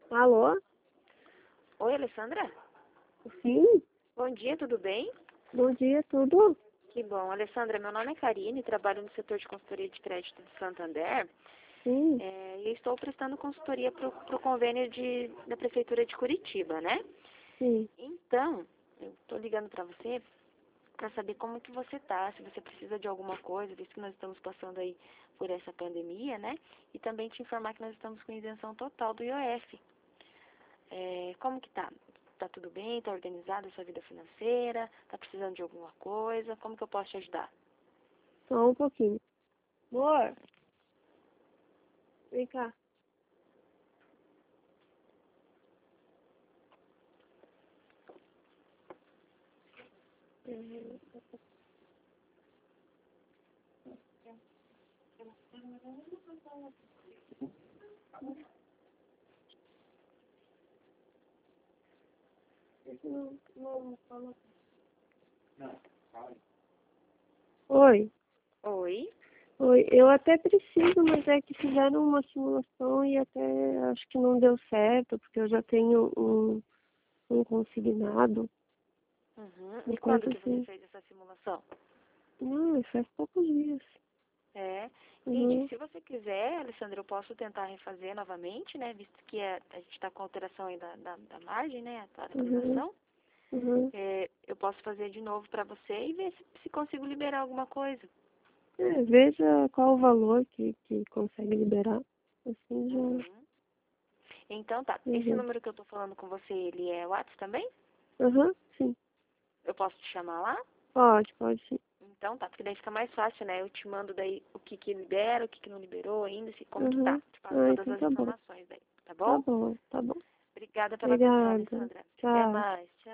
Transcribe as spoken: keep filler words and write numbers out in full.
Alô? Oi, Alessandra? Sim? Bom dia, tudo bem? Bom dia, tudo? Que bom. Alessandra, meu nome é Karine, trabalho no setor de consultoria de crédito de Santander. Sim. É, e estou prestando consultoria para o convênio de, da Prefeitura de Curitiba, né? Sim. Então, eu estou ligando para você para saber como que você está, se você precisa de alguma coisa, visto que nós estamos passando aí por essa pandemia, né? E também te informar que nós estamos com isenção total do I O F. É, como que tá? Tá tudo bem? Tá organizada a sua vida financeira? Tá precisando de alguma coisa? Como que eu posso te ajudar? Só um pouquinho. Amor, vem cá. Não, não, fala. Oi. Oi? Oi, eu até preciso, mas é que fizeram uma simulação e até acho que não deu certo, porque eu já tenho um, um consignado. Uhum. E quando Enquanto que você assim. fez essa simulação? Não, faz poucos dias. É, entendi. Uhum, Se você quiser, Alessandra, eu posso tentar refazer novamente, né? Visto que a, a gente está com alteração aí da, da, da margem, né? A uhum, atualização. uhum. É, eu posso fazer de novo para você e ver se, se consigo liberar alguma coisa. É, veja qual o valor que, que consegue liberar. Assim já. Uhum. Então tá. Esse Uhum. número que eu tô falando com você, ele é WhatsApp também? Aham, sim. Eu posso te chamar lá? Pode, pode sim. Então tá, porque daí fica mais fácil, né? Eu te mando daí o que que libera, o que que não liberou ainda, se, como que tá. Uhum. Te passo Ah, todas então as tá bom. informações daí, tá Tá bom? bom, tá bom. Obrigada pela atenção, Obrigada. Alessandra. Até Tchau. mais. Tchau.